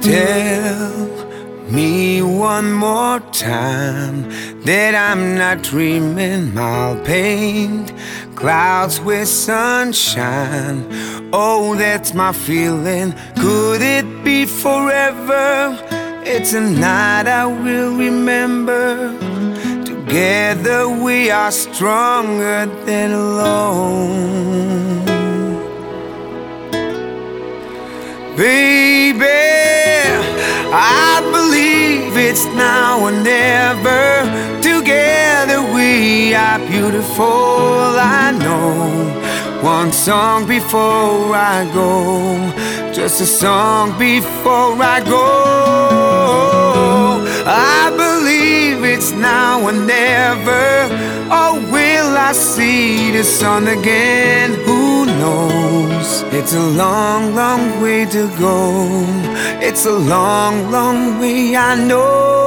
Tell me one more time that I'm not dreaming. I'll paint clouds with sunshine. Oh, that's my feeling. Could it be forever? It's a night I will remember. Together we are stronger than alone. Baby, I believe it's now or never. Together we are beautiful. I know one song before I go, just a song before I go. I believe it's now or never. Or will I see the sun again? Who knows? It's a long, long way to go. It's a long, long way, I know.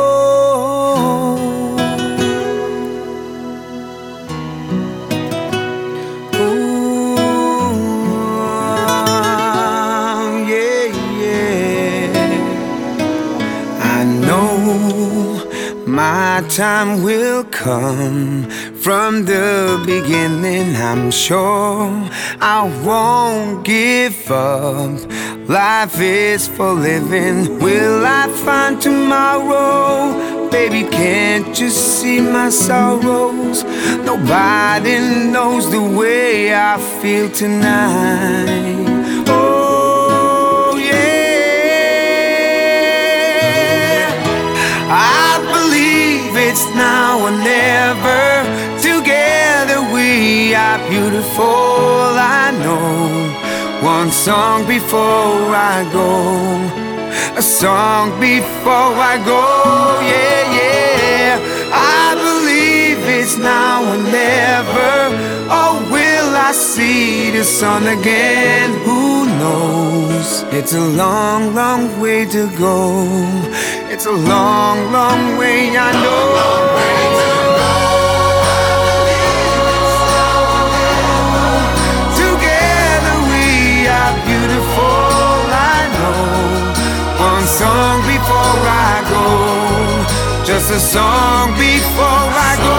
My time will come. From the beginning, I'm sure I won't give up. Life is for living. Will I find tomorrow? Baby, can't you see my sorrows? Nobody knows the way I feel tonight. Oh, yeah. I believe it's now or never. Together we are beautiful. I know one song before I go, a song before I go. Yeah, yeah. I believe it's now or never. Or will I see the sun again? Who knows? It's a long, long way to go. It's a long, long way, I know. Together we are beautiful, I know. One song before I go, just a song before I go.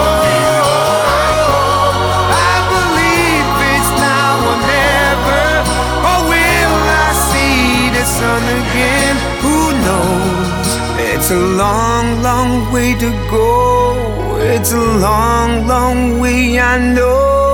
I believe it's now or never. Or will I see the sun again? Who knows? It's a long, long way to go. It's a long, long way, I know.